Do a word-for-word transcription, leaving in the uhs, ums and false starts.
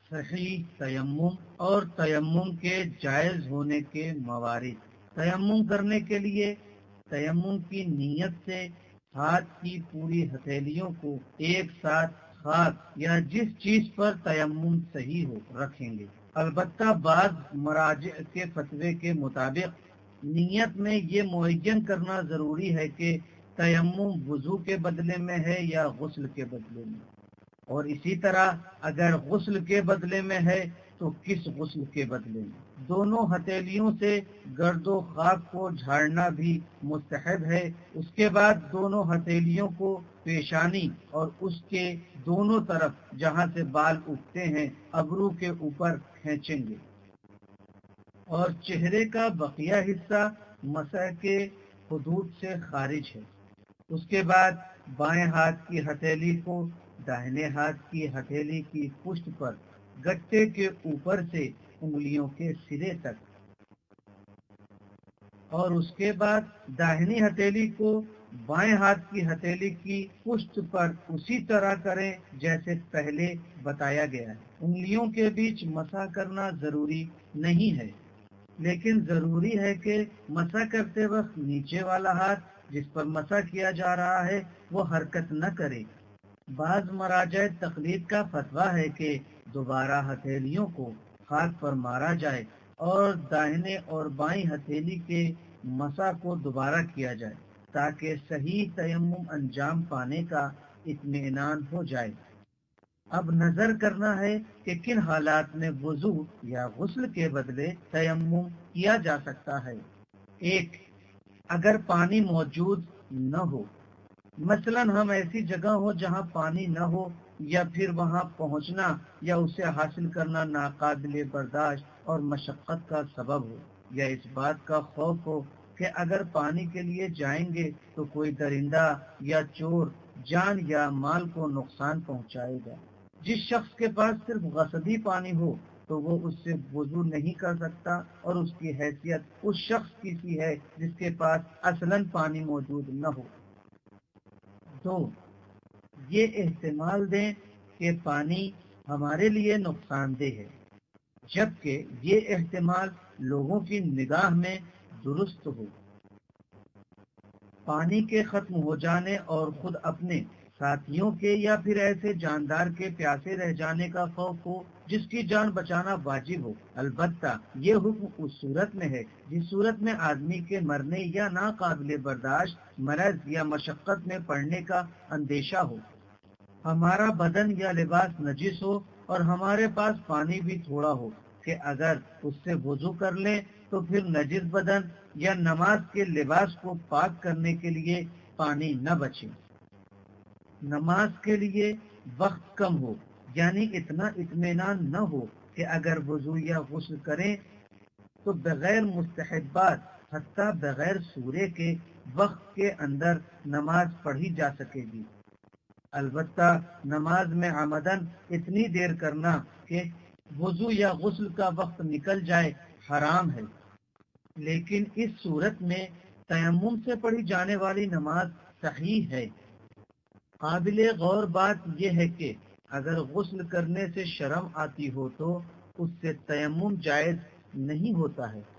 صحیح تیمم اور تیمم کے جائز ہونے کے موارد۔ تیمم کرنے کے لیے تیمم کی نیت سے ہاتھ کی پوری ہتھیلیوں کو ایک ساتھ خاک یا جس چیز پر تیمم صحیح ہو رکھیں گے۔ البتہ بعض مراجع کے فتوے کے مطابق نیت میں یہ معین کرنا ضروری ہے کہ تیمم وضو کے بدلے میں ہے یا غسل کے بدلے میں، اور اسی طرح اگر غسل کے بدلے میں ہے تو کس غسل کے بدلے میں۔ دونوں ہتھیلیوں سے گرد و خاک کو جھاڑنا بھی مستحب ہے۔ اس کے بعد دونوں ہتھیلیوں کو پیشانی اور اس کے دونوں طرف جہاں سے بال اگتے ہیں ابرو کے اوپر کھینچیں گے، اور چہرے کا بقیہ حصہ مسح کے حدود سے خارج ہے۔ اس کے بعد بائیں ہاتھ کی ہتھیلی کو داہنے ہاتھ کی ہتھیلی کی پشت پر گٹے کے اوپر سے انگلیوں کے سرے تک، اور اس کے بعد داہنی ہتھیلی کو بائیں ہاتھ کی ہتھیلی کی پشت پر اسی طرح کریں جیسے پہلے بتایا گیا ہے۔ انگلیوں کے بیچ مسح کرنا ضروری نہیں ہے، لیکن ضروری ہے کہ مسح کرتے وقت نیچے والا ہاتھ جس پر مسح کیا جا رہا ہے وہ حرکت نہ کرے۔ بعض مراجع تقلید کا فتویٰ ہے کہ دوبارہ ہتھیلیوں کو خاک پر مارا جائے اور داہنے اور بائیں ہتھیلی کے مسح کو دوبارہ کیا جائے تاکہ صحیح تیمم انجام پانے کا اطمینان ہو جائے۔ اب نظر کرنا ہے کہ کن حالات میں وضو یا غسل کے بدلے تیمم کیا جا سکتا ہے۔ ایک، اگر پانی موجود نہ ہو، مثلا ہم ایسی جگہ ہو جہاں پانی نہ ہو، یا پھر وہاں پہنچنا یا اسے حاصل کرنا ناقابل برداشت اور مشقت کا سبب ہو، یا اس بات کا خوف ہو کہ اگر پانی کے لیے جائیں گے تو کوئی درندہ یا چور جان یا مال کو نقصان پہنچائے گا۔ جس شخص کے پاس صرف غسدی پانی ہو تو وہ اس سے وضو نہیں کر سکتا، اور اس کی حیثیت اس شخص کی سی ہے جس کے پاس اصلاً پانی موجود نہ ہو۔ دو، یہ احتمال دیں کہ پانی ہمارے لیے نقصان دہ ہے، جبکہ یہ احتمال لوگوں کی نگاہ میں درست ہو۔ پانی کے ختم ہو جانے اور خود اپنے ساتھیوں کے یا پھر ایسے جاندار کے پیاسے رہ جانے کا خوف ہو جس کی جان بچانا واجب ہو۔ البتہ یہ حکم اس صورت میں ہے جس صورت میں آدمی کے مرنے یا ناقابل برداشت مرض یا مشقت میں پڑنے کا اندیشہ ہو، ہمارا بدن یا لباس نجس ہو اور ہمارے پاس پانی بھی تھوڑا ہو کہ اگر اس سے وضو کر لیں تو پھر نجس بدن یا نماز کے لباس کو پاک کرنے کے لیے پانی نہ بچے۔ نماز کے لیے وقت کم ہو، یعنی اتنا اطمینان نہ ہو کہ اگر وضو یا غسل کریں تو بغیر مستحبات حتیٰ بغیر سورے کے وقت کے اندر نماز پڑھی جا سکے گی۔ البتہ نماز میں عمدن اتنی دیر کرنا کہ وضو یا غسل کا وقت نکل جائے حرام ہے، لیکن اس صورت میں تیمم سے پڑھی جانے والی نماز صحیح ہے۔ قابل غور بات یہ ہے کہ اگر غسل کرنے سے شرم آتی ہو تو اس سے تیمم جائز نہیں ہوتا ہے،